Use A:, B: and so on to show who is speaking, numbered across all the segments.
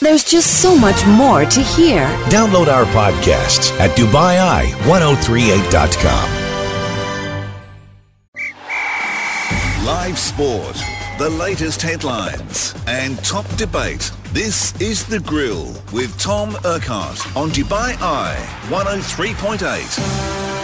A: There's just so much more to hear.
B: Download our podcasts at DubaiI1038.com.
C: Live sport, the latest headlines and top debate. This is The Grill with Tom Urquhart on Dubai Eye 103.8.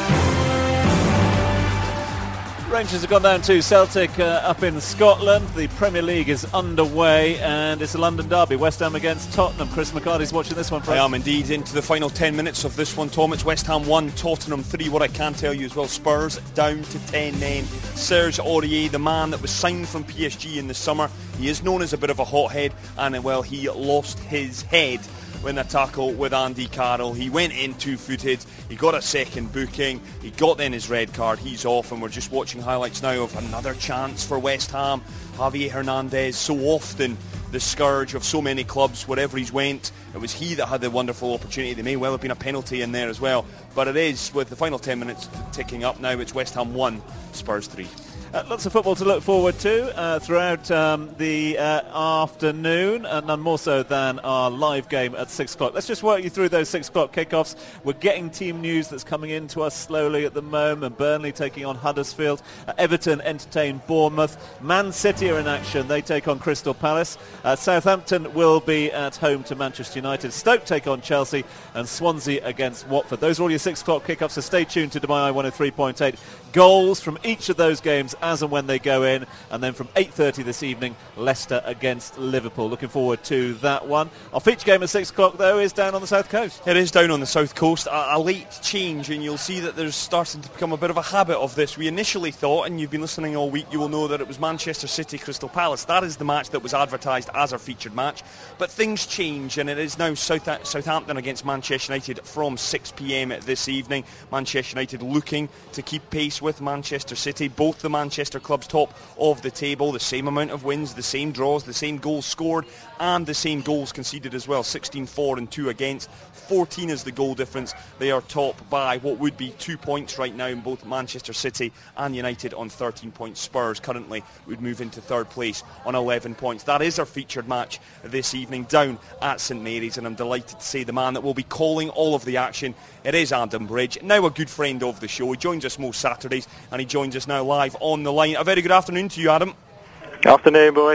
D: Rangers have gone down to Celtic up in Scotland. The Premier League is underway and it's a London derby. West Ham against Tottenham. Chris McCarty's watching this one for us.
E: I am indeed into the final 10 minutes of this one, Tom. It's West Ham 1, Tottenham 3. What I can tell you as well, Spurs down to 10 men. Serge Aurier, the man that was signed from PSG in the summer, he is known as a bit of a hothead, and well, he lost his head when a tackle with Andy Carroll. He went in two-footed, he got a second booking, he got then his red card, he's off, and we're just watching highlights now of another chance for West Ham. Javier Hernandez, so often the scourge of so many clubs, wherever he's went, it was he that had the wonderful opportunity. There may well have been a penalty in there as well, but it is, with the final 10 minutes ticking up now, it's West Ham 1, Spurs 3.
D: Lots of football to look forward to throughout the afternoon, and none more so than our live game at 6 o'clock. Let's just work you through those 6 o'clock kickoffs. We're getting team news that's coming in to us slowly at the moment. Burnley taking on Huddersfield. Everton entertain Bournemouth. Man City are in action. They take on Crystal Palace. Southampton will be at home to Manchester United. Stoke take on Chelsea, and Swansea against Watford. Those are all your 6 o'clock kickoffs, so stay tuned to Dubai 103.8. Goals from each of those games as and when they go in, and then from 8:30 this evening, Leicester against Liverpool. Looking forward to that one. Our feature game at 6 o'clock, though, is down on the south coast.
E: It is down on the south coast, a late change, and you'll see that there's starting to become a bit of a habit of this. We initially thought, and you've been listening all week, you will know that it was Manchester City Crystal Palace. That is the match that was advertised as our featured match, but things change, and it is now Southampton against Manchester United from 6 p.m. this evening. Manchester United looking to keep pace with Manchester City. Both the Manchester clubs top of the table, the same amount of wins, the same draws, the same goals scored, and the same goals conceded as well. 16-4 and 2 against. 14 is the goal difference. They are top by what would be 2 points right now in both Manchester City and United on 13 points. Spurs currently would move into third place on 11 points. That is our featured match this evening down at St Mary's, and I'm delighted to say the man that will be calling all of the action, it is Adam Bridge, now a good friend of the show. He joins us most Saturdays, and he joins us now live on the line. A very good afternoon to you, Adam.
F: Afternoon, boys.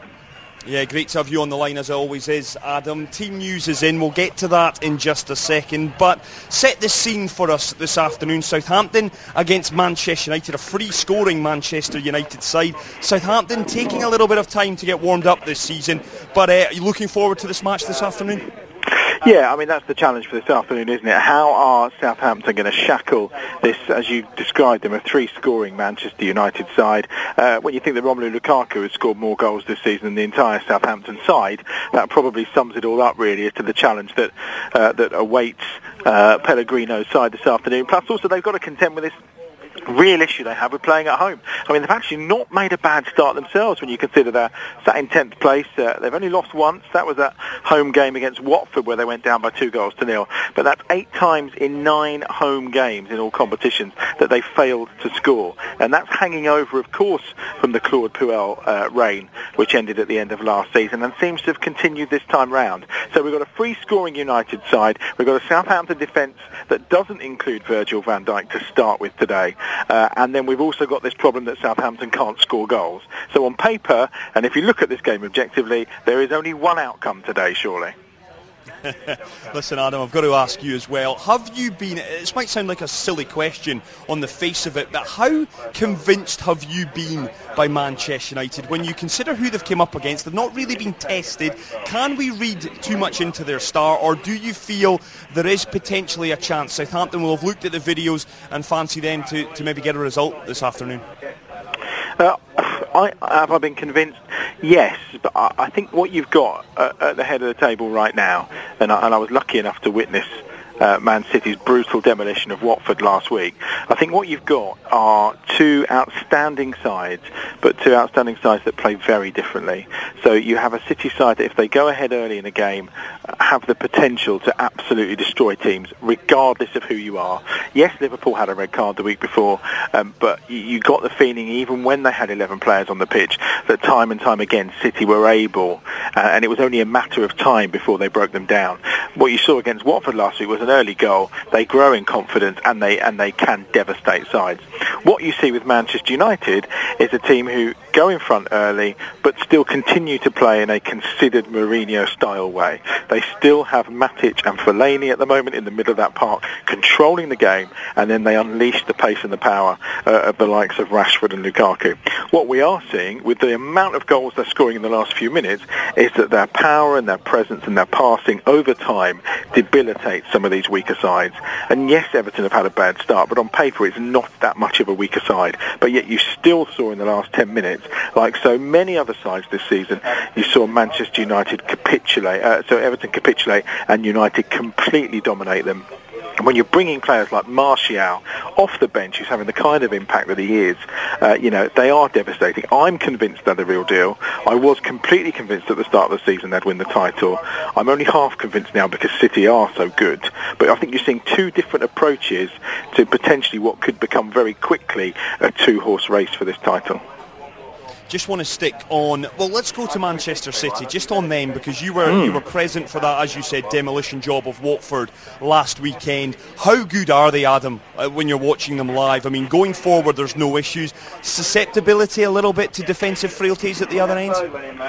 E: Yeah, great to have you on the line as always is, Adam. Team news is in, we'll get to that in just a second, but set the scene for us this afternoon. Southampton against Manchester United, a free-scoring Manchester United side. Southampton taking a little bit of time to get warmed up this season, but are you looking forward to this match this afternoon?
F: Yeah, I mean, that's the challenge for this afternoon, isn't it? How are Southampton going to shackle this, as you described them, a three-scoring Manchester United side? When you think that Romelu Lukaku has scored more goals this season than the entire Southampton side, that probably sums it all up, really, as to the challenge that awaits Pellegrino's side this afternoon. Plus, also, they've got to contend with this real issue they have with playing at home. I mean, they've actually not made a bad start themselves when you consider they're sat in 10th place. They've only lost once. That was that home game against Watford where they went down by 2-0. But that's 8 times in 9 home games in all competitions that they failed to score. And that's hanging over, of course, from the Claude Puel reign, which ended at the end of last season and seems to have continued this time round. So we've got a free-scoring United side. We've got a Southampton defence that doesn't include Virgil van Dijk to start with today. And then we've also got this problem that Southampton can't score goals. So on paper, and if you look at this game objectively, there is only one outcome today, surely.
E: Listen, Adam, I've got to ask you as well. Have you been, this might sound like a silly question on the face of it, but how convinced have you been by Manchester United when you consider who they've come up against? They've not really been tested. Can we read too much into their start, or do you feel there is potentially a chance Southampton will have looked at the videos and fancy them to maybe get a result this afternoon?
F: Have I been convinced? Yes, but I think what you've got at the head of the table right now, and I was lucky enough to witness Man City's brutal demolition of Watford last week. I think what you've got are two outstanding sides, but two outstanding sides that play very differently. So you have a City side that, if they go ahead early in a game, have the potential to absolutely destroy teams, regardless of who you are. Yes, Liverpool had a red card the week before, but you got the feeling, even when they had 11 players on the pitch, that time and time again City were able, and it was only a matter of time before they broke them down. What you saw against Watford last week was an early goal. They grow in confidence, and they can devastate sides. What you see with Manchester United is a team who go in front early, but still continue to play in a considered Mourinho-style way. They still have Matic and Fellaini at the moment in the middle of that park, controlling the game, and then they unleash the pace and the power of the likes of Rashford and Lukaku. What we are seeing, with the amount of goals they're scoring in the last few minutes, is that their power and their presence and their passing over time debilitates some of these weaker sides. And yes, Everton have had a bad start, but on paper it's not that much of a weaker side. But yet you still saw in the last 10 minutes, like so many other sides this season, you saw Manchester United capitulate, so Everton capitulate and United completely dominate them. And when you're bringing players like Martial off the bench, who's having the kind of impact that he is, they are devastating. I'm convinced they're the real deal. I was completely convinced at the start of the season they'd win the title. I'm only half convinced now because City are so good. But I think you're seeing two different approaches to potentially what could become very quickly a two-horse race for this title.
E: Just want to stick on, well, let's go to Manchester City, just on them, because you were present for that, as you said, demolition job of Watford last weekend. How good are they, Adam, when you're watching them live? I mean, going forward, there's no issues. Susceptibility a little bit to defensive frailties at the other end?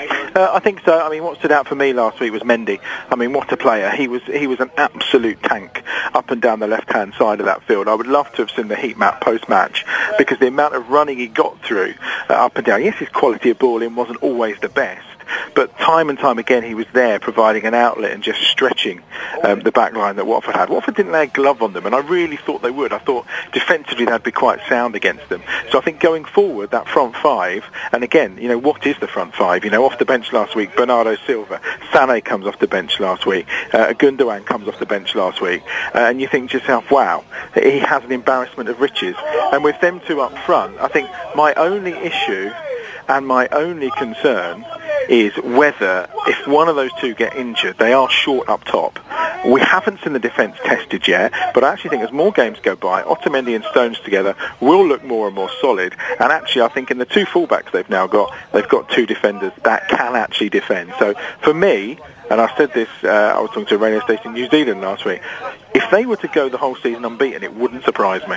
F: I think so. I mean, what stood out for me last week was Mendy. I mean, what a player. He was an absolute tank up and down the left-hand side of that field. I would love to have seen the heat map post-match, because the amount of running he got through up and down. Yes, his quality of ball in wasn't always the best, but time and time again he was there providing an outlet and just stretching the back line that Watford had. Watford didn't lay a glove on them, and I really thought they would. I thought defensively they'd be quite sound against them. So I think going forward, that front five, and again, what is the front five? Off the bench last week, Bernardo Silva, Sané comes off the bench last week, Gundogan comes off the bench last week, and you think to yourself, wow, he has an embarrassment of riches. And with them two up front, I think my only issue and my only concern is whether, if one of those two get injured, they are short up top. We haven't seen the defence tested yet, but I actually think as more games go by, Otamendi and Stones together will look more and more solid. And actually, I think in the two fullbacks they've got two defenders that can actually defend. So for me, and I said this, I was talking to a radio station in New Zealand last week, if they were to go the whole season unbeaten, it wouldn't surprise me.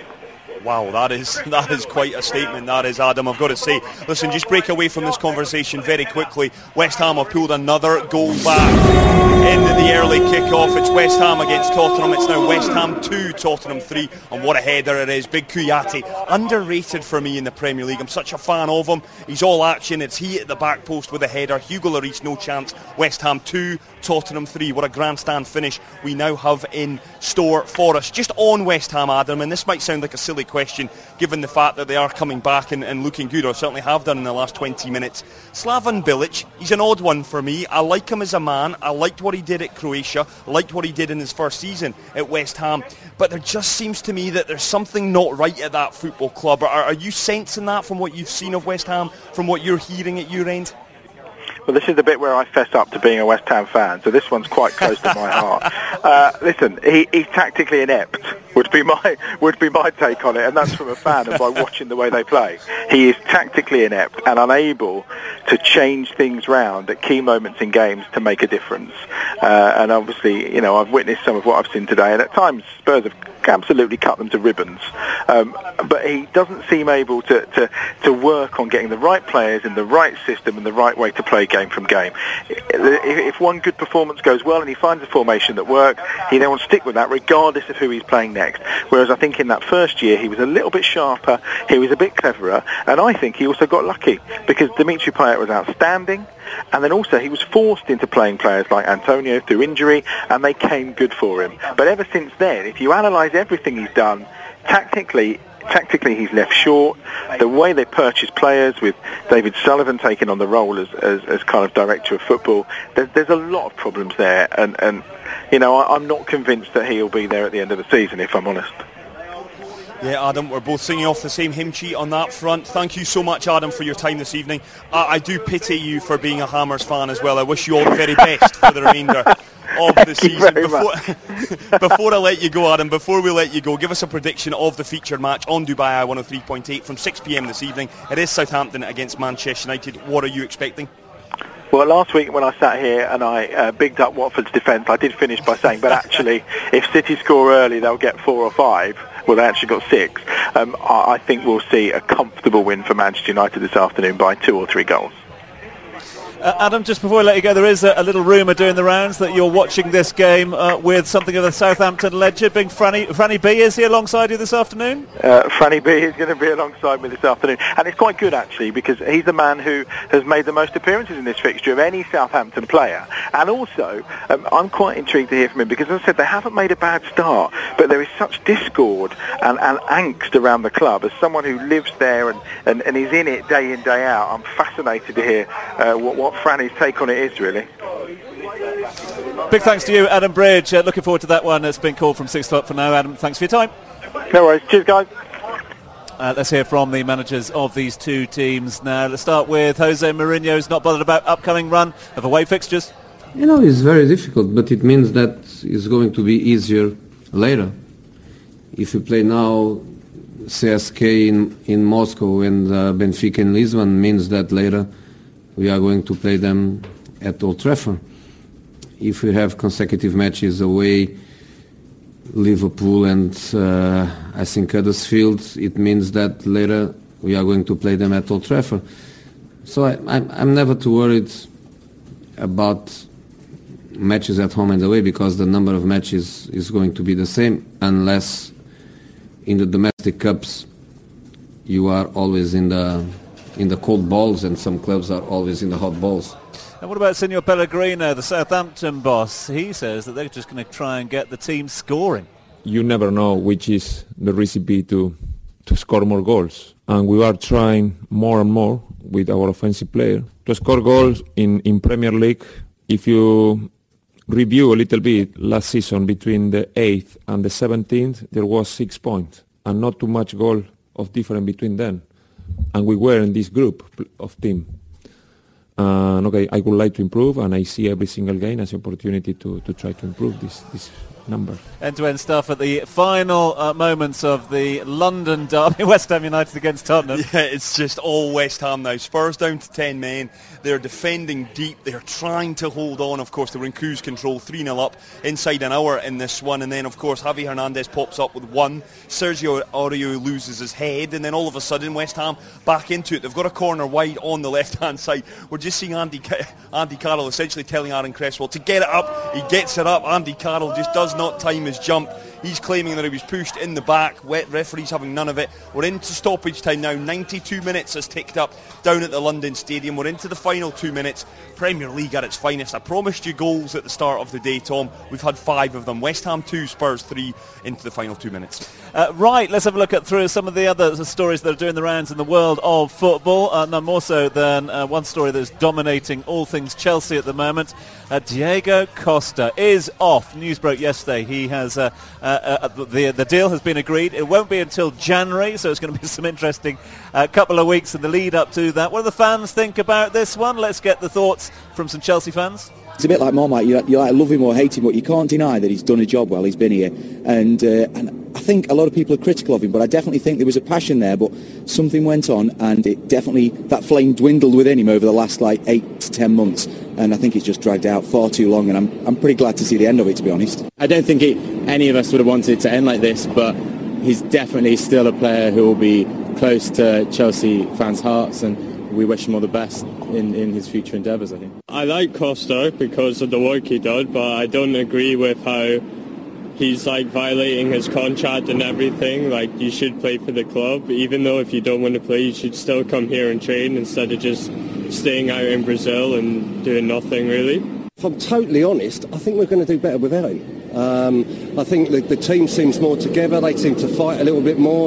E: Wow, that is quite a statement, that is, Adam, I've got to say. Listen, just break away from this conversation very quickly. West Ham have pulled another goal back in the early kick-off. It's West Ham against Tottenham. It's now West Ham 2, Tottenham 3, and what a header it is. Big Kouyaté, underrated for me in the Premier League. I'm such a fan of him. He's all action. It's he at the back post with a header. Hugo Lloris, no chance. West Ham 2, Tottenham 3. What a grandstand finish we now have in store for us. Just on West Ham, Adam, and this might sound like a silly question given the fact that they are coming back and looking good, or certainly have done in the last 20 minutes. Slaven Bilic, he's an odd one for me. I like him as a man. I liked what he did at Croatia. I liked what he did in his first season at West Ham. But there just seems to me that there's something not right at that football club. Are you sensing that from what you've seen of West Ham, from what you're hearing at your end?
F: Well, this is the bit where I fess up to being a West Ham fan, so this one's quite close to my heart. Listen, he's tactically inept, would be my take on it, and that's from a fan and by watching the way they play. He is tactically inept and unable to change things round at key moments in games to make a difference. And obviously, I've witnessed some of what I've seen today, and at times Spurs have absolutely cut them to ribbons. But he doesn't seem able to work on getting the right players in the right system and the right way to play game from game. If one good performance goes well and he finds a formation that works, he then will stick with that regardless of who he's playing next. Whereas I think in that first year he was a little bit sharper, he was a bit cleverer, and I think he also got lucky because Dimitri Payet was outstanding. And then also he was forced into playing players like Antonio through injury, and they came good for him. But ever since then, if you analyse everything he's done, tactically he's left short. The way they purchase players, with David Sullivan taking on the role as kind of director of football, there's a lot of problems there, and I'm not convinced that he'll be there at the end of the season, if I'm honest.
E: Yeah, Adam, we're both singing off the same hymn sheet on that front. Thank you so much, Adam, for your time this evening. I do pity you for being a Hammers fan as well. I wish you all the very best for the remainder of the season. Before I let you go, Adam, before we let you go, give us a prediction of the featured match on Dubai Eye 103.8 from 6 p.m. this evening. It is Southampton against Manchester United. What are you expecting?
F: Well, last week when I sat here and I bigged up Watford's defence, I did finish by saying, but actually, if City score early, they'll get 4 or 5. Well, they actually got 6. I think we'll see a comfortable win for Manchester United this afternoon by 2 or 3 goals.
D: Adam, just before I let you go, there is a little rumour doing the rounds that you're watching this game with something of a Southampton legend, being Franny B. Is he alongside you this afternoon?
F: Franny B. is going to be alongside me this afternoon. And it's quite good, actually, because he's the man who has made the most appearances in this fixture of any Southampton player. And also, I'm quite intrigued to hear from him, because, as I said, they haven't made a bad start, but there is such discord and angst around the club. As someone who lives there and is in it day in, day out, I'm fascinated to hear what Franny's take on it is, really.
D: Big thanks to you, Adam Bridge. Looking forward to that one. It's been called from 6 o'clock for now. Adam, thanks for your time.
F: No worries. Cheers, guys.
D: Let's hear from the managers of these two teams now. Let's start with Jose Mourinho's not bothered about upcoming run of away fixtures.
G: It's very difficult, but it means that it's going to be easier later. If you play now CSK in Moscow and Benfica in Lisbon, means that later we are going to play them at Old Trafford. If we have consecutive matches away, Liverpool and I think Huddersfield, it means that later we are going to play them at Old Trafford. So I'm never too worried about matches at home and away, because the number of matches is going to be the same, unless in the domestic cups you are always in the cold balls, and some clubs are always in the hot balls.
D: And what about Senor Pellegrino, the Southampton boss? He says that they're just going to try and get the team scoring.
H: You never know which is the recipe to score more goals. And we are trying more and more with our offensive player to score goals in Premier League. If you review a little bit last season, between the 8th and the 17th, there was 6 points and not too much goal of difference between them. And we were in this group of team. Okay, I would like to improve, and I see every single game as an opportunity to try to improve this number.
D: End-to-end stuff at the final moments of the London derby, West Ham United against Tottenham.
E: Yeah, it's just all West Ham now. Spurs down to 10 men. They're defending deep. They're trying to hold on. Of course, they were in cruise control, 3-0 up inside an hour in this one. And then, of course, Javi Hernandez pops up with 1. Sergio Aurier loses his head. And then all of a sudden, West Ham back into it. They've got a corner wide on the left-hand side. We're just seeing Andy Carroll essentially telling Aaron Cresswell to get it up. He gets it up. Andy Carroll just does not time his jump. He's claiming that he was pushed in the back. Referees having none of it. We're into stoppage time now. 92 minutes has ticked up down at the London Stadium. We're into the final 2 minutes. Premier League at its finest. I promised you goals at the start of the day, Tom. We've had 5 of them. West Ham 2, Spurs 3 into the final 2 minutes.
D: Right, let's have a look through some of the other stories that are doing the rounds in the world of football. None more so than one story that's dominating all things Chelsea at the moment. Diego Costa is off. News broke yesterday. He has the deal has been agreed. It won't be until January, so it's going to be some interesting couple of weeks in the lead up to that. What do the fans think about this one? Let's get the thoughts from some Chelsea fans.
I: It's a bit like Marmite. You like love him or hate him, but you can't deny that he's done a job while he's been here. And I think a lot of people are critical of him, but I definitely think there was a passion there. But something went on, and it definitely, that flame dwindled within him over the last 8 to 10 months. And I think it's just dragged out far too long. And I'm pretty glad to see the end of it, to be honest.
J: I don't think any of us would have wanted it to end like this, but he's definitely still a player who will be close to Chelsea fans' hearts, and we wish him all the best in his future endeavours, I think.
K: I like Costa because of the work he does, but I don't agree with how he's violating his contract and everything. You should play for the club, even though if you don't want to play, you should still come here and train instead of just staying out in Brazil and doing nothing, really.
L: If I'm totally honest, I think we're going to do better without him. I think the team seems more together. They seem to fight a little bit more.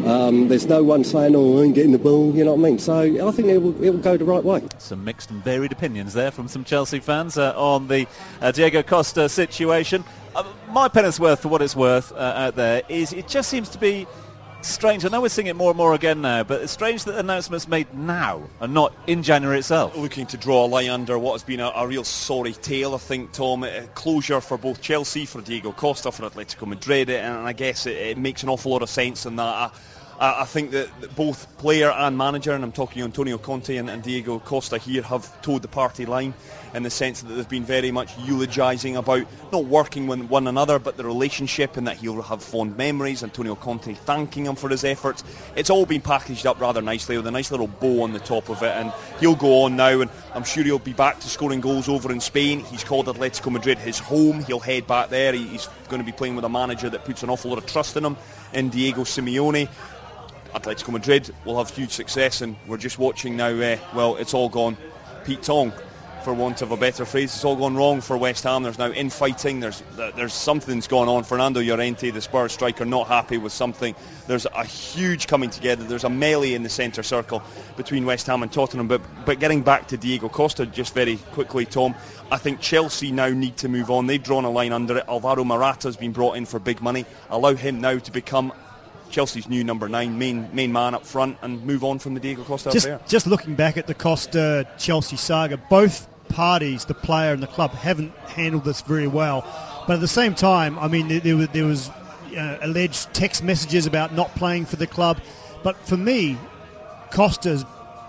L: There's no one saying, oh, I ain't getting the ball, you know what I mean? So I think it will go the right way.
D: Some mixed and varied opinions there from some Chelsea fans on the Diego Costa situation. My penny's worth for what it's worth out there is it just seems to be strange. I know we're seeing it more and more again now, but it's strange that the announcement's made now and not in January itself.
E: Looking to draw a line under what has been a real sorry tale, I think, Tom. Closure for both Chelsea, for Diego Costa, for Atletico Madrid, and I guess it makes an awful lot of sense in that. I think that both player and manager, and I'm talking Antonio Conte and Diego Costa here, have toed the party line in the sense that they've been very much eulogising about not working with one another but the relationship, and that he'll have fond memories. Antonio Conte thanking him for his efforts. It's all been packaged up rather nicely with a nice little bow on the top of it, and he'll go on now, and I'm sure he'll be back to scoring goals over in Spain. He's called Atletico Madrid his home. He'll head back there. He's going to be playing with a manager that puts an awful lot of trust in him, in Diego Simeone. Atletico Madrid will have huge success, and we're just watching now, it's all gone Pete Tong, for want of a better phrase. It's all gone wrong for West Ham. There's now infighting, there's something's going on. Fernando Llorente, the Spurs striker, not happy with something. There's a huge coming together. There's a melee in the centre circle between West Ham and Tottenham. But getting back to Diego Costa just very quickly, Tom, I think Chelsea now need to move on. They've drawn a line under it. Alvaro Morata's been brought in for big money. Allow him now to become Chelsea's new number 9, main man up front, and move on from the Diego Costa affair.
M: Just looking back at the Costa-Chelsea saga, both parties, the player and the club, haven't handled this very well. But at the same time, I mean, there was alleged text messages about not playing for the club. But for me, Costa's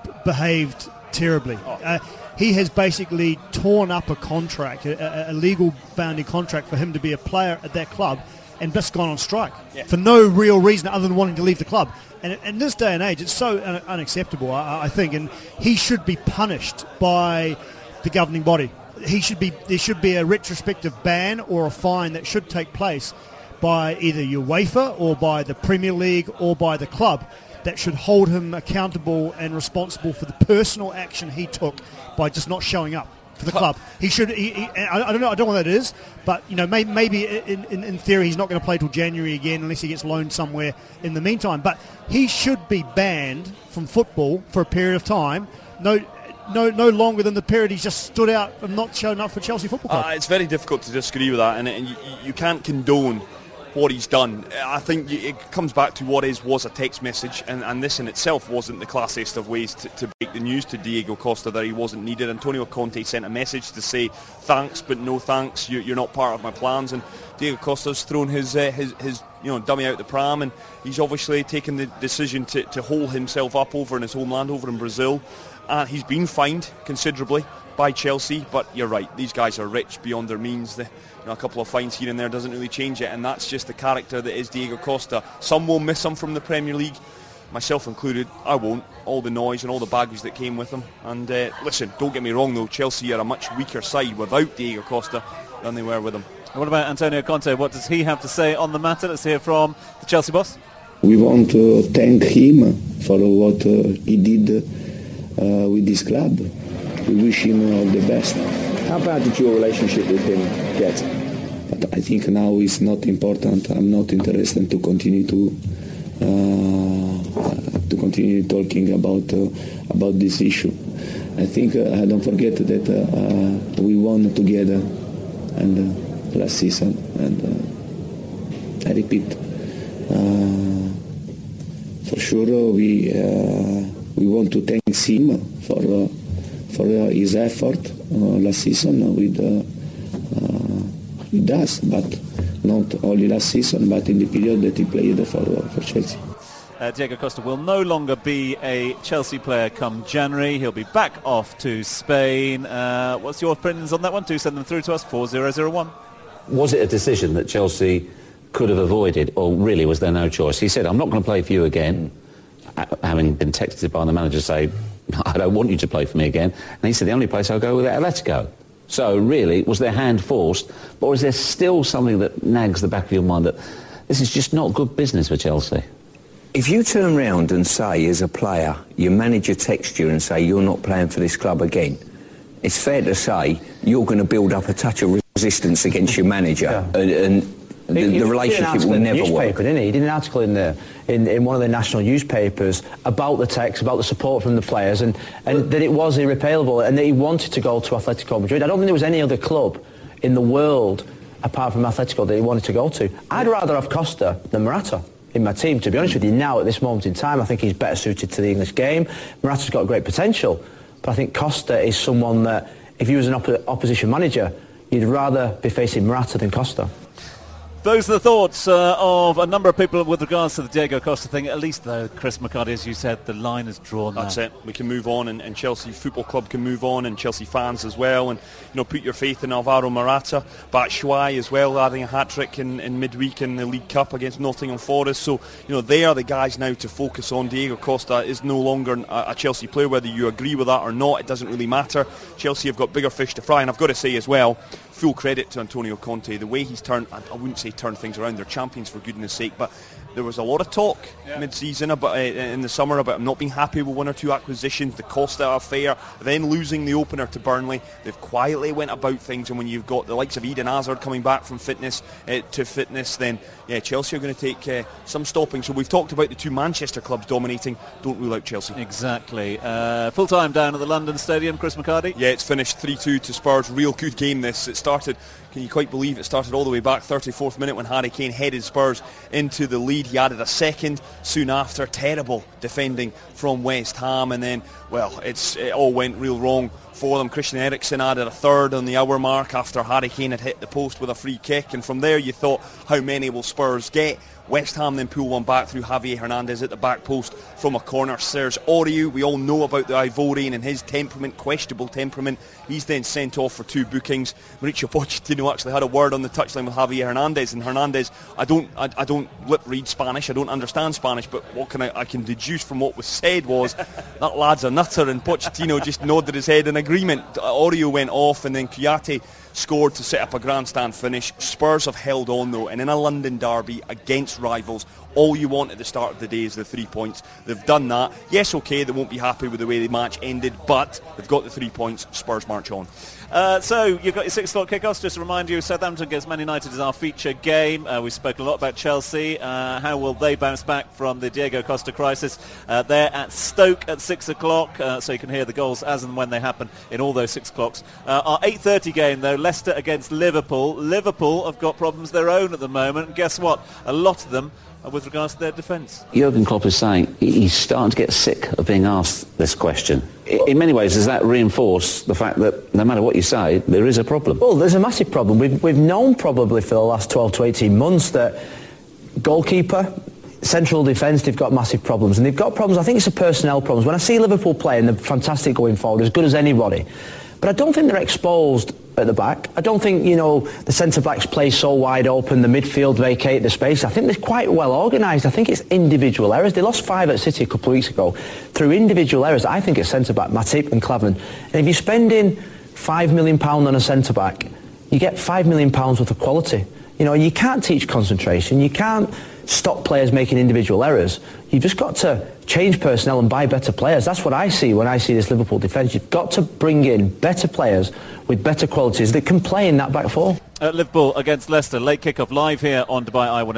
M: behaved terribly. He has basically torn up a contract, a legal bounding contract for him to be a player at that club, and just gone on strike for no real reason other than wanting to leave the club. And in this day and age, it's so unacceptable, I think, and he should be punished by the governing body. There should be a retrospective ban or a fine that should take place by either UEFA or by the Premier League or by the club that should hold him accountable and responsible for the personal action he took by just not showing up for the club. He should. I don't know. I don't know what that is, but maybe in theory he's not going to play till January again unless he gets loaned somewhere in the meantime. But he should be banned from football for a period of time. No longer than the period he's just stood out and not shown up for Chelsea Football Club.
E: It's very difficult to disagree with that, and you can't condone what he's done. I think it comes back to what was a text message, and this in itself wasn't the classiest of ways to break the news to Diego Costa that he wasn't needed. Antonio Conte sent a message to say thanks but no thanks, you're not part of my plans, and Diego Costa's thrown his dummy out the pram, and he's obviously taken the decision to hold himself up over in his homeland, over in Brazil. He's been fined considerably by Chelsea, but you're right, these guys are rich beyond their means. A couple of fines here and there doesn't really change it, and that's just the character that is Diego Costa. Some will miss him from the Premier League, myself included. I won't. All the noise and all the baggage that came with him. And listen, don't get me wrong though, Chelsea are a much weaker side without Diego Costa than they were with him.
D: And what about Antonio Conte? What does he have to say on the matter? Let's hear from the Chelsea boss.
N: We want to thank him for what he did with this club. We wish him all the best.
I: How bad did your relationship with him get?
N: But I think now it's not important. I'm not interested to continue talking about this issue. I think don't forget that we won together and last season, and I repeat, for sure we want to thank him for his effort last season with us, but not only last season, but in the period that he played for Chelsea.
D: Diego Costa will no longer be a Chelsea player come January. He'll be back off to Spain. What's your opinions on that one? Do send them through to us, 4001.
O: Was it a decision that Chelsea could have avoided, or really was there no choice? He said, I'm not going to play for you again, having been texted by the manager to say, I don't want you to play for me again. And he said, the only place I'll go with it, let's go. So really, was their hand forced, or is there still something that nags the back of your mind that this is just not good business for Chelsea?
P: If you turn around and say, as a player, your manager texts you and say you're not playing for this club again, it's fair to say you're going to build up a touch of resistance against your manager. And the relationship will never work.
Q: Didn't he? He did an article in one of the national newspapers about the text, about the support from the players, and that it was irreparable, and that he wanted to go to Atletico Madrid. I don't think there was any other club in the world apart from Atletico that he wanted to go to. I'd rather have Costa than Morata in my team, to be honest with you. Now, at this moment in time, I think he's better suited to the English game. Morata's got great potential, but I think Costa is someone that, if he was an opposition manager, you'd rather be facing Morata than Costa.
D: Those are the thoughts of a number of people with regards to the Diego Costa thing. At least, though, Chris McCarty, as you said, the line is drawn now.
E: That's it. We can move on, and Chelsea Football Club can move on, and Chelsea fans as well, and put your faith in Alvaro Morata. Batshuayi as well, adding a hat-trick in midweek in the League Cup against Nottingham Forest. So, they are the guys now to focus on. Diego Costa is no longer a Chelsea player. Whether you agree with that or not, it doesn't really matter. Chelsea have got bigger fish to fry, and I've got to say as well, full credit to Antonio Conte. The way he's turned, I wouldn't say turned things around, they're champions for goodness sake, but there was a lot of talk mid-season about in the summer about him not being happy with one or two acquisitions, the Costa affair, then losing the opener to Burnley. They've quietly went about things, and when you've got the likes of Eden Hazard coming back from fitness to fitness, then Chelsea are going to take some stopping. So we've talked about the two Manchester clubs dominating. Don't rule out Chelsea.
D: Exactly. Full time down at the London Stadium, Chris McCarty.
E: Yeah, it's finished 3-2 to Spurs. Real good game this. It started, can you quite believe it started all the way back 34th minute when Harry Kane headed Spurs into the lead. He added a second soon after. Terrible defending from West Ham, and then, well, it all went real wrong for them. Christian Eriksen added a third on the hour mark after Harry Kane had hit the post with a free kick, and from there you thought, how many will Spurs get? West Ham then pull one back through Javier Hernandez at the back post from a corner. Serge Aurier, we all know about the Ivorian and his temperament, questionable temperament. He's then sent off for two bookings. Mauricio Pochettino actually had a word on the touchline with Javier Hernandez, and Hernandez, I don't lip read Spanish, I don't understand Spanish, but what I can deduce from what was said was that lad's a nutter, and Pochettino just nodded his head in agreement. Aurier went off, and then Kouyaté scored to set up a grandstand finish. Spurs have held on though, and in a London derby against rivals, all you want at the start of the day is the 3 points. They've done that. Yes, okay, they won't be happy with the way the match ended, but they've got the 3 points. Spurs march on.
D: So you've got your 6 o'clock kickoffs. Just to remind you, Southampton against Man United is our feature game. We've spoken a lot about Chelsea. How will they bounce back from the Diego Costa crisis? They're at Stoke at 6 o'clock, so you can hear the goals as and when they happen in all those 6 o'clocks. Our 8:30 game, though, Leicester against Liverpool. Liverpool have got problems of their own at the moment. And guess what? A lot of them are with regards to their defence.
O: Jurgen Klopp is saying he's starting to get sick of being asked this question. In many ways, does that reinforce the fact that no matter what you say, there is a problem?
Q: Well, there's a massive problem. We've known probably for the last 12 to 18 months that goalkeeper, central defence, they've got massive problems. And they've got problems, I think it's a personnel problems. When I see Liverpool playing, they're fantastic going forward, as good as anybody. But I don't think they're exposed at the back. I don't think, the centre-backs play so wide open, the midfield vacate the space. I think they're quite well organised. I think it's individual errors. They lost 5 at City a couple of weeks ago. Through individual errors, I think it's centre-back, Matip and Klavan. And if you're spending £5 million on a centre-back, you get £5 million worth of quality. You can't teach concentration. You can't stop players making individual errors. You've just got to change personnel and buy better players. That's what I see when I see this Liverpool defence. You've got to bring in better players with better qualities that can play in that back four.
D: Liverpool against Leicester, late kick-off live here on Dubai Eye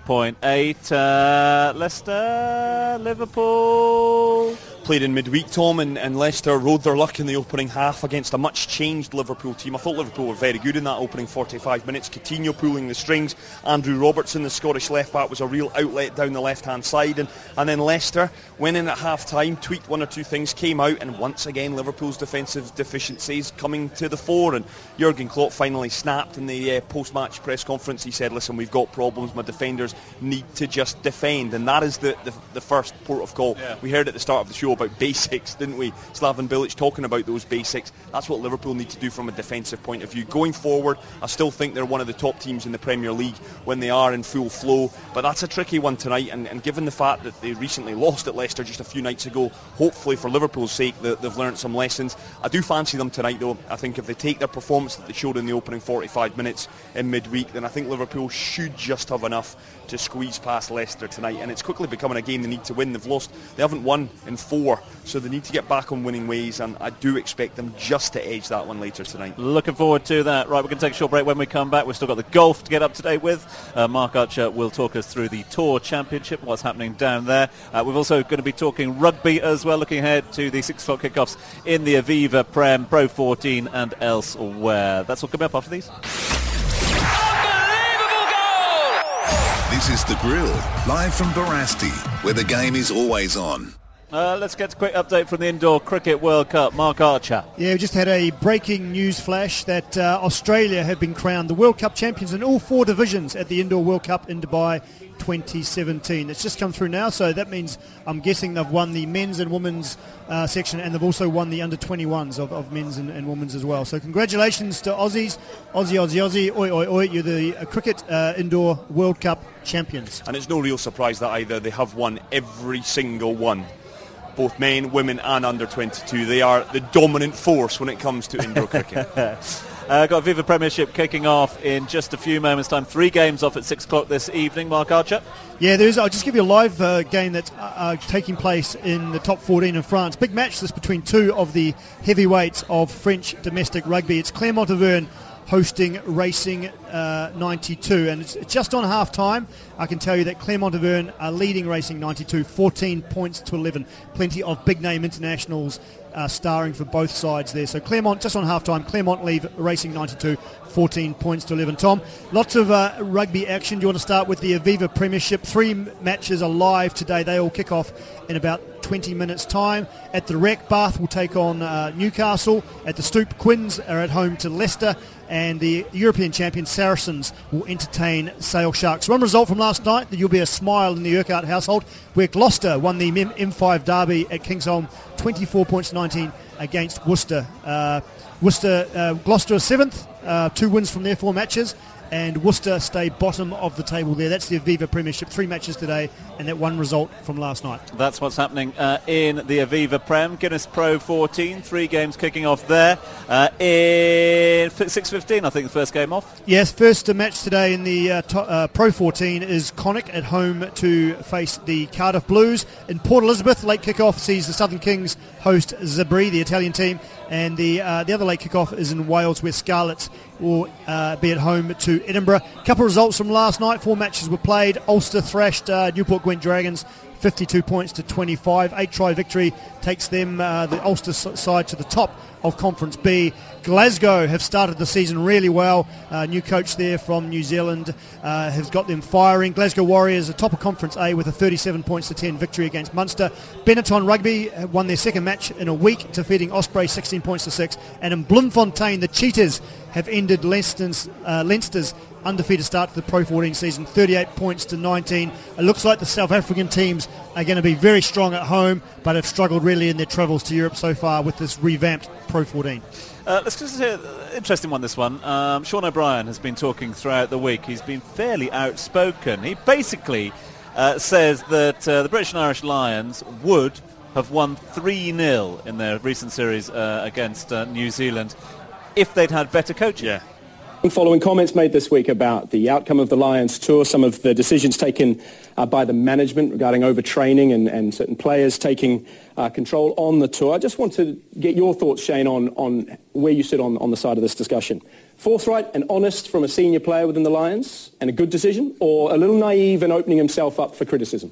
D: 103.8. Leicester, Liverpool.
E: Played in midweek, Tom, and Leicester rode their luck in the opening half against a much-changed Liverpool team. I thought Liverpool were very good in that opening 45 minutes. Coutinho pulling the strings. Andrew Robertson, the Scottish left-back, was a real outlet down the left-hand side. And then Leicester went in at half-time, tweaked one or two things, came out, and once again Liverpool's defensive deficiencies coming to the fore. And Jurgen Klopp finally snapped in the post-match press conference. He said, listen, we've got problems. My defenders need to just defend. And that is the first port of call. Yeah. We heard at the start of the show about basics, didn't we? Slaven Bilic talking about those basics. That's what Liverpool need to do from a defensive point of view. Going forward, I still think they're one of the top teams in the Premier League when they are in full flow, but that's a tricky one tonight, and given the fact that they recently lost at Leicester just a few nights ago, hopefully for Liverpool's sake they've learnt some lessons. I do fancy them tonight though. I think if they take their performance that they showed in the opening 45 minutes in midweek, then I think Liverpool should just have enough to squeeze past Leicester tonight, and it's quickly becoming a game they need to win. They haven't won in 4 4, so they need to get back on winning ways, and I do expect them just to edge that one later tonight.
D: Looking forward to that. Right, we're going to take a short break. When we come back, we've still got the golf to get up to date with. Mark Archer will talk us through the Tour Championship, what's happening down there. We're also going to be talking rugby as well, looking ahead to the 6 o'clock kickoffs in the Aviva Prem, Pro 14 and elsewhere. That's all coming up after these.
C: This is The Grill, live from Barasti, where the game is always on.
D: Let's get a quick update from the Indoor Cricket World Cup. Mark Archer.
M: Yeah, we just had a breaking news flash that Australia have been crowned the World Cup champions in all 4 divisions at the Indoor World Cup in Dubai 2017. It's just come through now, so that means I'm guessing they've won the men's and women's section, and they've also won the under-21s of men's and women's as well. So congratulations to Aussies. Aussie, oi, oi, oi. You're the cricket Indoor World Cup champions.
E: And it's no real surprise that either they have won every single one. Both men, women and under-22. They are the dominant force when it comes to indoor cricket.
D: Got Aviva Premiership kicking off in just a few moments' time. 3 games off at 6 o'clock this evening. Mark Archer?
M: Yeah, there is. I'll just give you a live game that's taking place in the top 14 in France. Big match this between 2 of the heavyweights of French domestic rugby. It's Clermont-Auvergne hosting Racing 92, and it's just on half time. I can tell you that Clermont-Auvergne are leading Racing 92 14 points to 11. Plenty of big name internationals starring for both sides there. So Clermont just on half time. Clermont leave Racing 92 14 points to 11. Tom, lots of rugby action. Do you want to start with the Aviva Premiership? 3 matches are live today. They all kick off in about 20 minutes time. At the Rec, Bath will take on Newcastle. At the Stoop, Quins are at home to Leicester, and the European champion Saracens will entertain Sale Sharks. One result from last night that you'll be a smile in the Urquhart household, where Gloucester won the M5 derby at Kingsholm 24 points to 19 against Worcester. Gloucester is 7th, 2 wins from their 4 matches, and Worcester stay bottom of the table there. That's the Aviva Premiership. 3 matches today, and that 1 result from last night.
D: That's what's happening in the Aviva Prem. Guinness Pro 14, 3 games kicking off there. In 6:15, I think, the first game off.
M: Yes, first match today in the Pro 14 is Connacht at home to face the Cardiff Blues. In Port Elizabeth, late kickoff sees the Southern Kings host Zabri, the Italian team. And the other late kickoff is in Wales, where Scarlets will be at home to Edinburgh. A couple of results from last night. 4 matches were played. Ulster thrashed Newport Gwent Dragons 52 points to 25. 8-try victory takes them, the Ulster side, to the top of Conference B. Glasgow have started the season really well. New coach there from New Zealand has got them firing. Glasgow Warriors are top of Conference A with a 37 points to 10 victory against Munster. Benetton Rugby won their second match in a week, defeating Osprey 16 points to 6. And in Bloemfontein, the Cheetahs have ended Leinster's undefeated start to the Pro 14 season, 38 points to 19. It looks like the South African teams are going to be very strong at home, but have struggled really in their travels to Europe so far with this revamped Pro 14.
D: Let's just hear an interesting one, this one. Sean O'Brien has been talking throughout the week. He's been fairly outspoken. He basically says that the British and Irish Lions would have won 3-0 in their recent series against New Zealand if they'd had better coaching.
R: Yeah. Following comments made this week about the outcome of the Lions tour, some of the decisions taken by the management regarding overtraining and certain players taking control on the tour, I just want to get your thoughts, Shane, on where you sit on the side of this discussion. Forthright and honest from a senior player within the Lions and a good decision, or a little naive and opening himself up for criticism?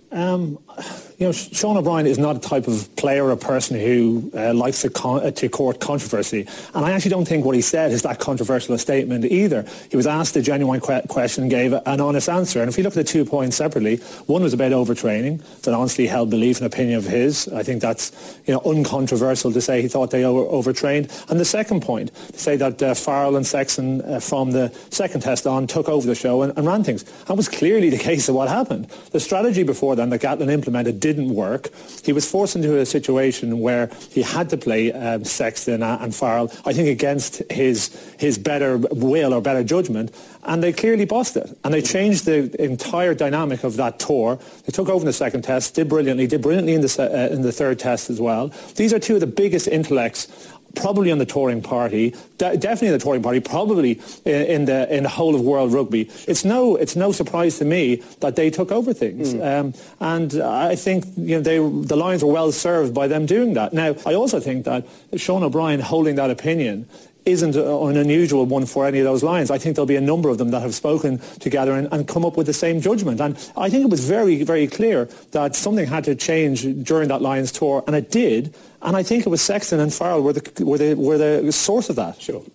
S: Sean O'Brien is not a type of player or a person who likes to court controversy. And I actually don't think what he said is that controversial a statement either. He was asked a genuine question and gave an honest answer. And if you look at the 2 points separately, one was about overtraining, that honestly held belief and opinion of his. I think that's uncontroversial to say he thought they overtrained. And the second point, to say that Farrell and Sexton from the second test on took over the show and ran things. That was clearly the case of what happened. The strategy before then that Gatlin implemented didn't work. He was forced into a situation where he had to play Sexton and Farrell, I think, against his better will or better judgment, and they clearly bossed it. And they changed the entire dynamic of that tour. They took over in the second test, did brilliantly in the third test as well. These are 2 of the biggest intellects probably on the touring party, definitely the touring party, probably in the whole of world rugby. It's no surprise to me that they took over things, and I think the Lions were well served by them doing that. Now, I also think that Sean O'Brien holding that opinion isn't an unusual one for any of those Lions. I think there'll be a number of them that have spoken together and come up with the same judgment. And I think it was very, very clear that something had to change during that Lions tour, and it did. And I think it was Sexton and Farrell were the source of that. Sure.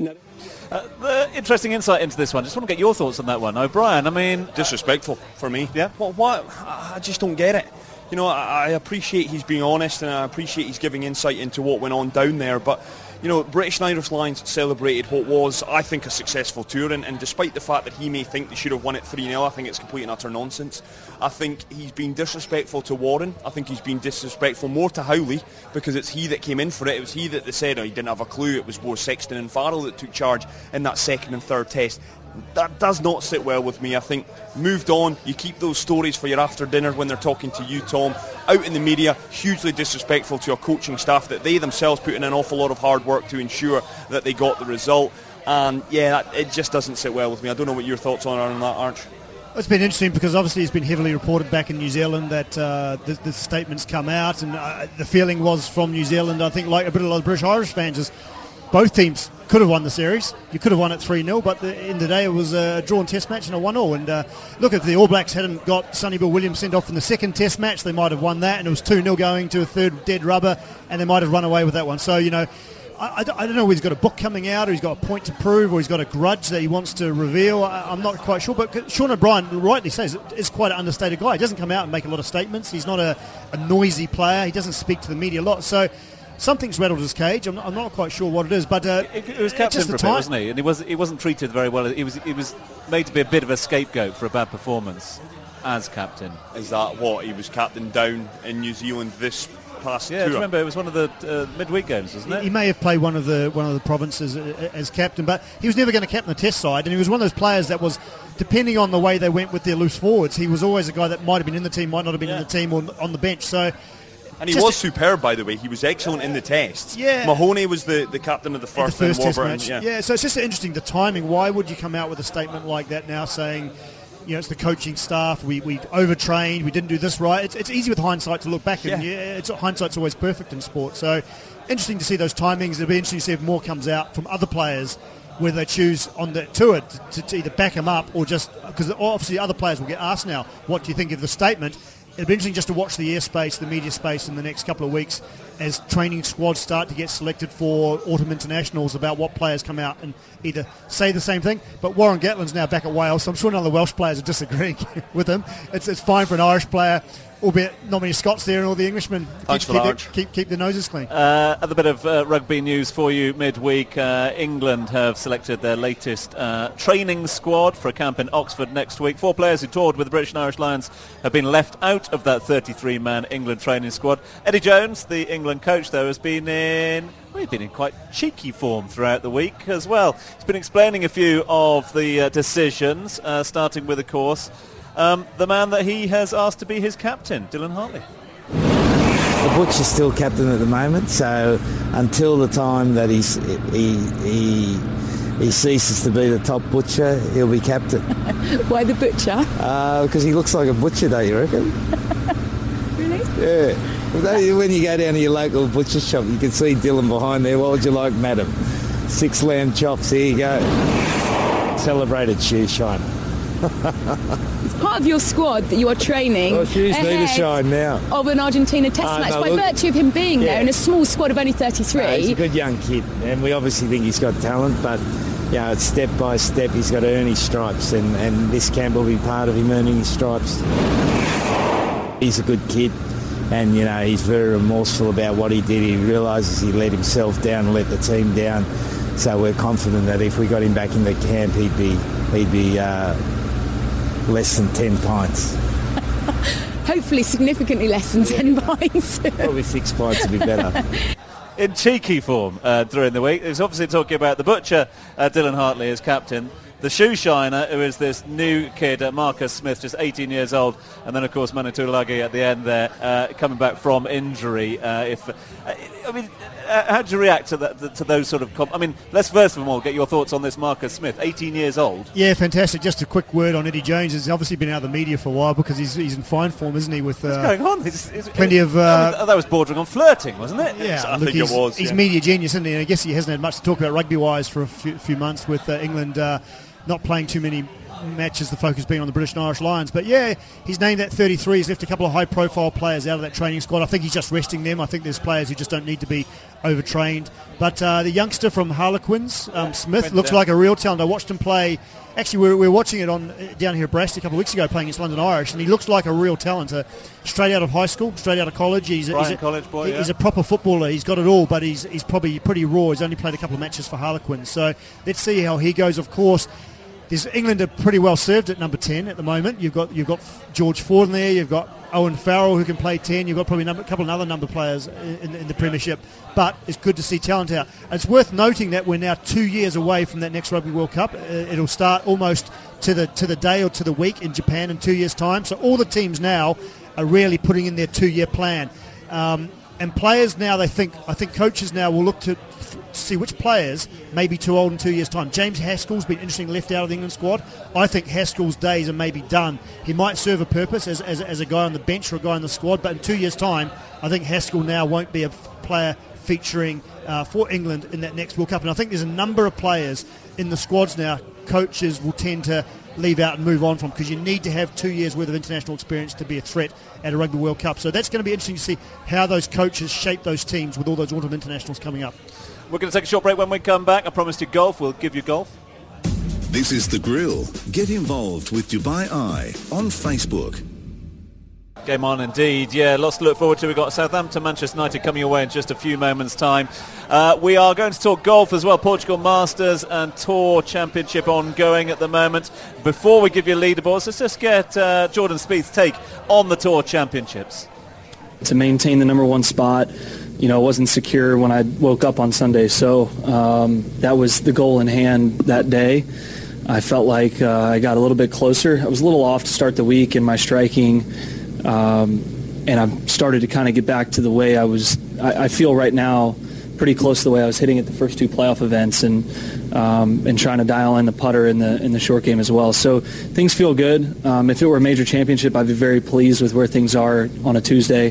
D: The interesting insight into this one. Just want to get your thoughts on that one, O'Brien. I mean,
E: disrespectful for me.
D: Yeah.
E: Well, what? I just don't get it. I appreciate he's being honest, and I appreciate he's giving insight into what went on down there, but British and Irish Lions celebrated what was, I think, a successful tour, and despite the fact that he may think they should have won it 3-0, I think it's complete and utter nonsense. I think he's been disrespectful to Warren. I think he's been disrespectful more to Howley, because it's he that came in for it. It was he that they said he didn't have a clue. It was more Sexton and Farrell that took charge in that second and third test. That does not sit well with me. I think moved on, you keep those stories for your after dinner when they're talking to you, Tom. Out in the media, hugely disrespectful to a coaching staff that they themselves put in an awful lot of hard work to ensure that they got the result. And it just doesn't sit well with me. I don't know what your thoughts are on that, Arch.
M: It's been interesting because obviously it's been heavily reported back in New Zealand that the statements come out, and the feeling was from New Zealand, I think, like a lot of British Irish fans, is both teams could have won the series. You could have won it 3-0, but in the day it was a drawn test match and a 1-1. And look, if the All Blacks hadn't got Sonny Bill Williams sent off in the second test match, they might have won that, and it was 2-0 going to a third dead rubber, and they might have run away with that one. So, I don't know whether he's got a book coming out, or he's got a point to prove, or he's got a grudge that he wants to reveal. I'm not quite sure, but Sean O'Brien rightly says is quite an understated guy. He doesn't come out and make a lot of statements. He's not a noisy player. He doesn't speak to the media a lot. So something's rattled his cage. I'm not quite sure what it is, but
D: it was captain for a bit, wasn't he? And he wasn't treated very well. He was made to be a bit of a scapegoat for a bad performance as captain.
E: Is that what he was captain down in New Zealand this past tour?
D: Yeah, remember it was one of the midweek games, wasn't it?
M: He may have played one of the provinces as captain, but he was never going to captain the Test side, and he was one of those players that was, depending on the way they went with their loose forwards, he was always a guy that might have been in the team, might not have been in the team, or on the bench. So.
E: And he was superb, by the way. He was excellent in the tests.
M: Yeah.
E: Mahoney was the captain of the first
M: test match. Yeah, so it's just interesting, the timing. Why would you come out with a statement like that now saying, it's the coaching staff, we overtrained, we didn't do this right. It's easy with hindsight to look back, and hindsight's always perfect in sport. So interesting to see those timings. It'll be interesting to see if more comes out from other players, whether they choose on the tour to either back him up or just, because obviously other players will get asked now, what do you think of the statement? It'll be interesting just to watch the airspace, the media space in the next couple of weeks as training squads start to get selected for autumn internationals, about what players come out and either say the same thing. But Warren Gatland's now back at Wales, so I'm sure none of the Welsh players are disagreeing with him. It's fine for an Irish player, albeit not many Scots there and all the Englishmen.
E: Thanks for that.
A: Keep their noses clean.
D: Other bit of rugby news for you midweek. England have selected their latest training squad for a camp in Oxford next week. 4 players who toured with the British and Irish Lions have been left out of that 33-man England training squad. Eddie Jones, the England coach, though, has been in quite cheeky form throughout the week as well. He's been explaining a few of the decisions, starting with, of course, the man that he has asked to be his captain, Dylan Hartley.
T: The Butcher's still captain at the moment, so until the time that he ceases to be the top butcher, he'll be captain.
U: Why the Butcher?
T: Because he looks like a butcher, don't you reckon?
U: Really?
T: Yeah. When you go down to your local butcher shop, you can see Dylan behind there. What would you like, madam? 6 lamb chops, here you go. Celebrated shoe shiner.
U: It's part of your squad that you are training.
T: Well, shoes need to shine now.
U: Of an Argentina Test match, by virtue of him being there in a small squad of only 33.
T: He's a good young kid, and we obviously think he's got talent, but it's step by step he's got to earn his stripes, and this camp will be part of him earning his stripes. He's a good kid, and he's very remorseful about what he did. He realises he let himself down and let the team down, so we're confident that if we got him back in the camp, he'd be less than 10 pints.
U: Hopefully significantly less than 10 pints.
T: Probably 6 pints would be better.
D: In cheeky form during the week. He's obviously talking about the Butcher, Dylan Hartley as captain. The shoe shiner, who is this new kid, Marcus Smith, just 18 years old. And then, of course, Manu Tuilagi at the end there, coming back from injury. I mean, how do you react to that? To those sort of? I mean, let's first of all get your thoughts on this Marcus Smith, 18 years old.
M: Yeah, fantastic. Just a quick word on Eddie Jones. He's obviously been out of the media for a while because he's in fine form, isn't he? With
D: what's going on?
M: Plenty of.
D: That was bordering on flirting, wasn't it?
M: Yeah,
E: I think it was.
M: He's media genius, isn't he? And I guess he hasn't had much to talk about rugby-wise for a few months with England not playing too many matches, the focus being on the British and Irish Lions. But yeah, he's named that 33. He's left a couple of high-profile players out of that training squad. I think he's just resting them. I think there's players who just don't need to be overtrained. But the youngster from Harlequins, Smith, looks like a real talent. I watched him play. Actually, we were watching it on down here at Brest a couple of weeks ago, playing against London Irish, and he looks like a real talent. Straight out of high school, straight out of college. He's a
D: college boy.
M: He's a proper footballer. He's got it all, but he's probably pretty raw. He's only played a couple of matches for Harlequins. So let's see how he goes. Of course, England are pretty well served at number 10 at the moment. You've got George Ford in there. You've got Owen Farrell who can play 10. You've got probably a couple of other number players in the Premiership. But it's good to see talent out. It's worth noting that we're now 2 years away from that next Rugby World Cup. It'll start almost to the day or to the week in Japan in 2 years' time. So all the teams now are really putting in their 2-year plan. And players now, I think coaches now will look to see which players may be too old in 2 years' time. James Haskell's been interesting left out of the England squad. I think Haskell's days are maybe done. He might serve a purpose as a guy on the bench or a guy in the squad, but in 2 years' time, I think Haskell now won't be a player featuring for England in that next World Cup. And I think there's a number of players in the squads now coaches will tend to leave out and move on from, because you need to have 2 years worth of international experience to be a threat at a Rugby World Cup. So that's going to be interesting to see how those coaches shape those teams with all those autumn internationals coming up.
D: We're going to take a short break. When we come back, I promised you golf. We'll give you golf.
C: This is The Grill. Get involved with Dubai Eye on Facebook.
D: Game on indeed. Yeah, lots to look forward to. We've got Southampton, Manchester United coming away in just a few moments' time. We are going to talk golf as well. Portugal Masters and Tour Championship ongoing at the moment. Before we give you leaderboards, let's just get Jordan Spieth's take on the Tour Championships.
B: To maintain the number one spot, it wasn't secure when I woke up on Sunday. So that was the goal in hand that day. I felt like I got a little bit closer. I was a little off to start the week in my striking. And I've started to kind of get back to the way I feel right now pretty close to the way I was hitting at the first two playoff events, and trying to dial in the putter in the short game as well. So things feel good. If it were a major championship, I'd be very pleased with where things are on a Tuesday.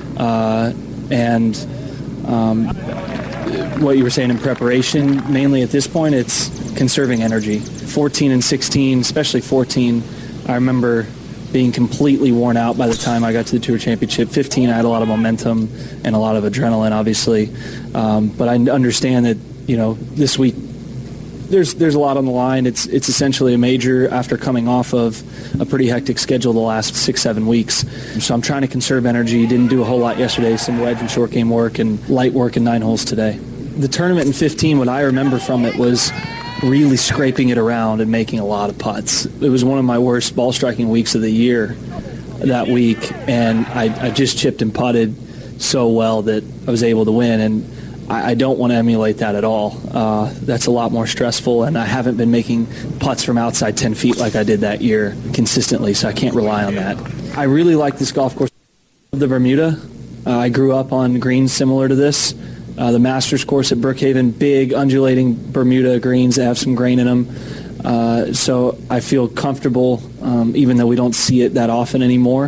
B: What you were saying in preparation, mainly at this point, it's conserving energy. 14 and 16, especially 14, I remember being completely worn out by the time I got to the Tour Championship. 15, I had a lot of momentum and a lot of adrenaline, obviously. But I understand that, this week there's a lot on the line. It's essentially a major after coming off of a pretty hectic schedule the last 6-7 weeks. So I'm trying to conserve energy. Didn't do a whole lot yesterday, some wedge and short game work and light work in 9 holes today. The tournament in 15, what I remember from it was really scraping it around and making a lot of putts. It was one of my worst ball striking weeks of the year that week, and I just chipped and putted so well that I was able to win, and I don't want to emulate that at all. That's a lot more stressful, and I haven't been making putts from outside 10 feet like I did that year consistently, so I can't rely on that. I really like this golf course, the Bermuda. I grew up on greens similar to this. The Masters course at Brookhaven, big undulating Bermuda greens that have some grain in them. So I feel comfortable, even though we don't see it that often anymore.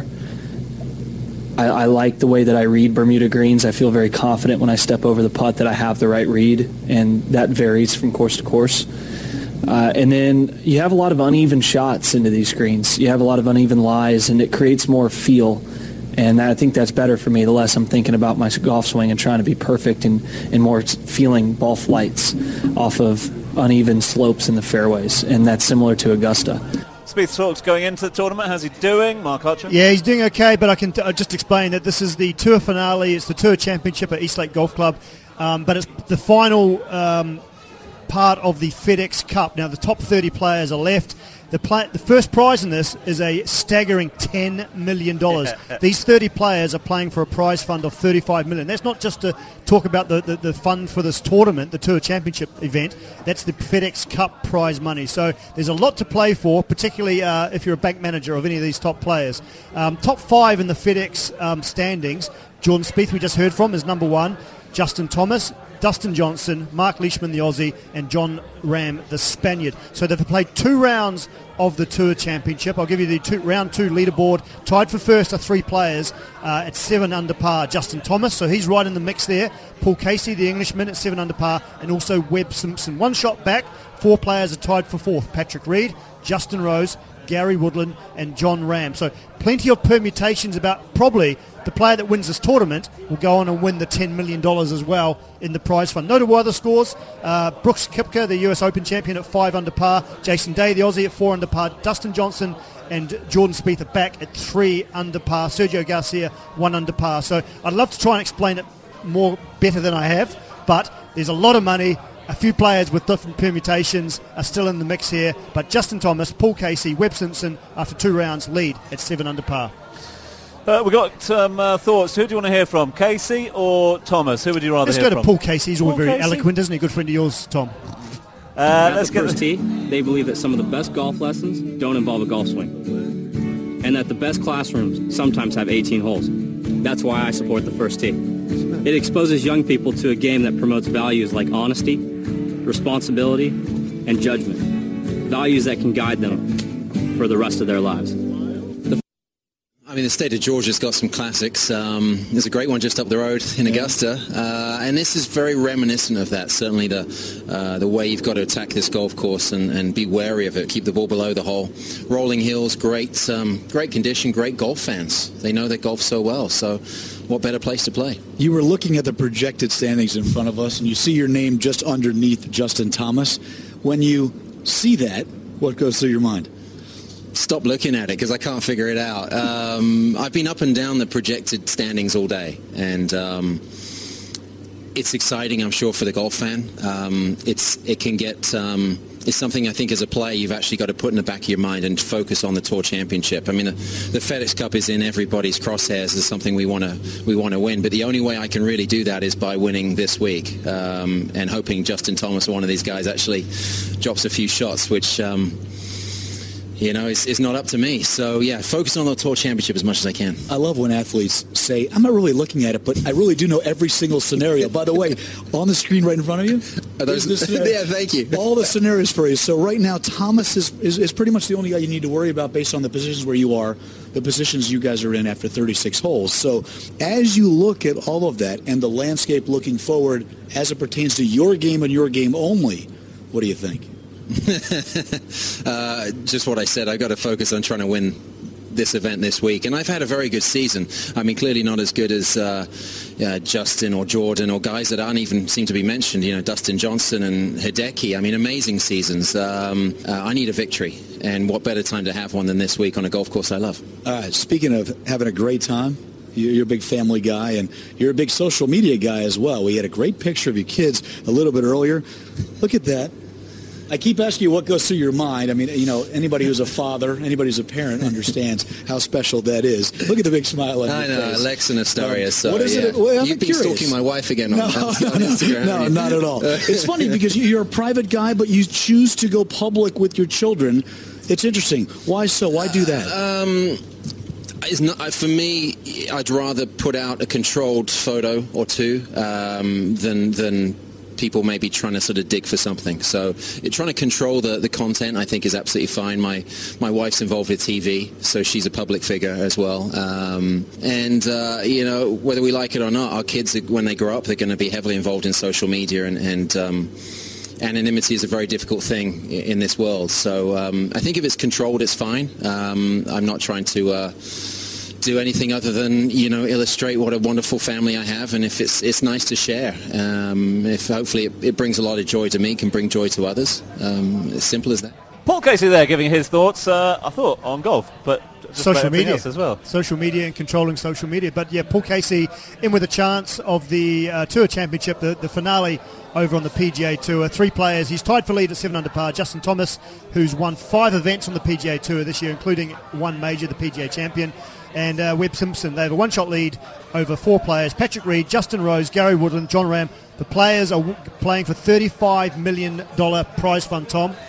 B: I like the way that I read Bermuda greens. I feel very confident when I step over the putt that I have the right read, and that varies from course to course. And then you have a lot of uneven shots into these greens. You have a lot of uneven lies, and it creates more feel. And I think that's better for me the less I'm thinking about my golf swing and trying to be perfect and more feeling ball flights off of uneven slopes in the fairways. And that's similar to Augusta.
D: Spieth talks going into the tournament. How's he doing, Mark Archer?
M: Yeah, he's doing okay, but I can just explain that this is the Tour finale. It's the Tour Championship at Eastlake Golf Club, but it's the final part of the FedEx Cup. Now, the top 30 players are left. The first prize in this is a staggering $10 million. These 30 players are playing for a prize fund of $35 million. That's not just to talk about the fund for this tournament, the Tour Championship event. That's the FedEx Cup prize money. So there's a lot to play for, particularly if you're a bank manager of any of these top players. Top 5 in the FedEx standings. Jordan Spieth, we just heard from, is number 1. Justin Thomas, Dustin Johnson, Mark Leishman, the Aussie, and John Ram, the Spaniard. So they've played 2 rounds of the Tour Championship. I'll give you the round 2 leaderboard. Tied for first are 3 players at 7 under par. Justin Thomas, so he's right in the mix there. Paul Casey, the Englishman, at 7 under par, and also Webb Simpson. 1 shot back. 4 players are tied for 4th. Patrick Reed, Justin Rose, Gary Woodland, and John Ram. So plenty of permutations about probably the player that wins this tournament will go on and win the $10 million as well in the prize fund. Notable other scores, Brooks Koepka, the US Open champion, at 5 under par. Jason Day, the Aussie, at 4 under par. Dustin Johnson and Jordan Spieth are back at 3 under par. Sergio Garcia, 1 under par. So I'd love to try and explain it better than I have, but there's a lot of money. A few players with different permutations are still in the mix here, but Justin Thomas, Paul Casey, Webb Simpson, after 2 rounds, lead at 7 under par.
D: We've got some thoughts. Who do you want to hear from, Casey or Thomas? Who would you rather hear from?
M: Let's go to Paul Casey. He's always very eloquent, isn't he? Good friend of yours, Tom.
F: Let's get first tee. They believe that some of the best golf lessons don't involve a golf swing, and that the best classrooms sometimes have 18 holes. That's why I support the first tee. It exposes young people to a game that promotes values like honesty, responsibility, and judgment. Values that can guide them for the rest of their lives.
V: I mean, the state of Georgia's got some classics. There's a great one just up the road in Augusta, and this is very reminiscent of that. Certainly the way you've got to attack this golf course and be wary of it. Keep the ball below the hole. Rolling hills, great condition, great golf fans. They know their golf so well, so what better place to play?
W: You were looking at the projected standings in front of us, and you see your name just underneath Justin Thomas. When you see that, what goes through your mind?
V: Stop looking at it because I can't figure it out. I've been up and down the projected standings all day, and it's exciting, I'm sure, for the golf fan. It's something I think as a player you've actually got to put in the back of your mind and focus on the Tour Championship. I mean, the FedEx Cup is in everybody's crosshairs as something we want to win, but the only way I can really do that is by winning this week and hoping Justin Thomas, one of these guys, actually drops a few shots, which it's not up to me. So, yeah, focus on the Tour Championship as much as I can.
W: I love when athletes say, I'm not really looking at it, but I really do know every single scenario. By the way, on the screen right in front of you,
V: yeah, thank you.
W: All the scenarios for you. So right now, Thomas is pretty much the only guy you need to worry about based on the positions where you are, the positions you guys are in after 36 holes. So as you look at all of that and the landscape looking forward as it pertains to your game and your game only, what do you think?
V: Just what I said. I've got to focus on trying to win this event this week, and I've had a very good season. I mean, clearly not as good as Justin or Jordan or guys that aren't even seem to be mentioned, Dustin Johnson and Hideki. I mean, amazing seasons. I need a victory, and what better time to have one than this week on a golf course I love.
W: Speaking of having a great time, you're a big family guy, and you're a big social media guy as well. We had a great picture of your kids a little bit earlier. Look at that. I keep asking you what goes through your mind. I mean, anybody who's a father, anybody who's a parent understands how special that is. Look at the big smile on your face.
V: I know, Alexa and Astoria.
W: What is it? Well,
V: you've been stalking my wife again on Instagram.
W: No, not at all. It's funny because you're a private guy, but you choose to go public with your children. It's interesting. Why so? Why do that?
V: It's not, for me, I'd rather put out a controlled photo or two than people may be trying to sort of dig for something. So trying to control the content, I think, is absolutely fine. My wife's involved with TV, so she's a public figure as well. Whether we like it or not, our kids, when they grow up, they're going to be heavily involved in social media, and anonymity is a very difficult thing in this world. So I think if it's controlled, it's fine. I'm not trying to do anything other than illustrate what a wonderful family I have, and if it's nice to share, if hopefully it brings a lot of joy to me, can bring joy to others. As simple as that.
D: Paul Casey there giving his thoughts, I thought, on golf, but
M: social media
D: else as well.
M: Social media and controlling social media. But yeah, Paul Casey in with a chance of the Tour Championship, the finale over on the PGA Tour. 3 players. He's tied for lead at 7 under par. Justin Thomas, who's won 5 events on the PGA Tour this year, including one major, the PGA Champion. And Webb Simpson. They have a 1-shot lead over 4 players. Patrick Reed, Justin Rose, Gary Woodland, John Ram. The players are playing for $35 million prize fund, Tom.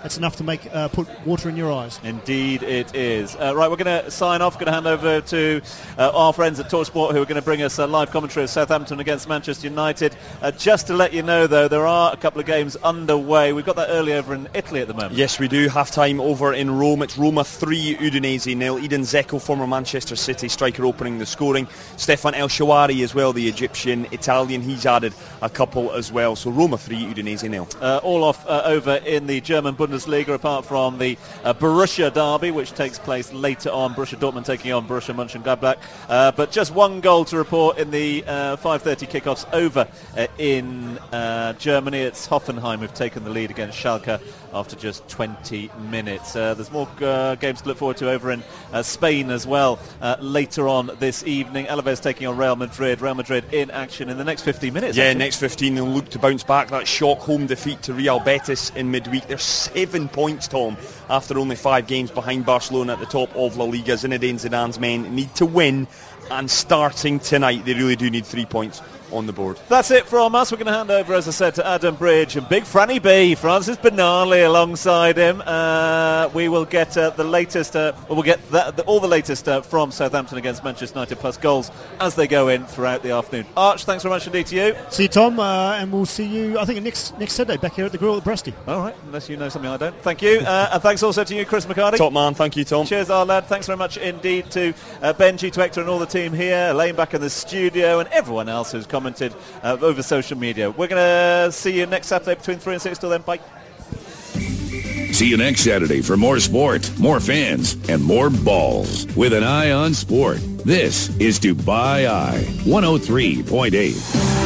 M: It's enough to make put water in your eyes.
D: Indeed it is. Right, we're going to sign off. Going to hand over to our friends at TalkSport, who are going to bring us a live commentary of Southampton against Manchester United. Just to let you know, though, there are a couple of games underway. We've got that early over in Italy at the moment.
E: Yes, we do. Half-time over in Rome. It's Roma 3, Udinese 0. Edin Dzeko, former Manchester City striker, opening the scoring. Stefan El Shawari as well, the Egyptian Italian. He's added a couple as well. So Roma 3, Udinese 0.
D: All off over in the German Bundesliga, apart from the Borussia derby, which takes place later on. Borussia Dortmund taking on Borussia Mönchengladbach. But just one goal to report in the 5:30 kickoffs over in Germany. It's Hoffenheim who've taken the lead against Schalke after just 20 minutes. There's more games to look forward to over in Spain as well later on this evening. Alaves taking on Real Madrid. Real Madrid in action in the next 15 minutes.
E: Yeah,
D: actually.
E: Next 15 they'll look to bounce back. That shock home defeat to Real Betis in midweek. They're 7 points, Tom, after only 5 games behind Barcelona at the top of La Liga. Zinedine Zidane's men need to win, and starting tonight they really do need 3 points on the board.
D: That's it from us. We're going to hand over, as I said, to Adam Bridge and Big Franny B, Francis Benali alongside him. We will get the latest. We'll get all the latest from Southampton against Manchester United, plus goals as they go in throughout the afternoon. Arch, thanks very much indeed to you.
M: See you, Tom, and we'll see you, I think, next Saturday back here at the Grill at Breasty.
D: All right, unless you know something I don't. Thank you, and thanks also to you, Chris McCarty.
E: Top man, thank you, Tom.
D: Cheers, our lad. Thanks very much indeed to Benji, to Hector, and all the team here, Elaine back in the studio, and everyone else who's commented over social media. We're going to see you next Saturday between 3 and 6. Till then, bye.
G: See you next Saturday for more sport, more fans, and more balls with an eye on sport. This is Dubai Eye 103.8.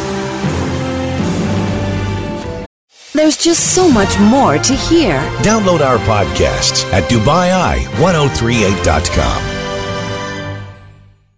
A: There's just so much more to hear.
H: Download our podcasts at DubaiEye1038.com.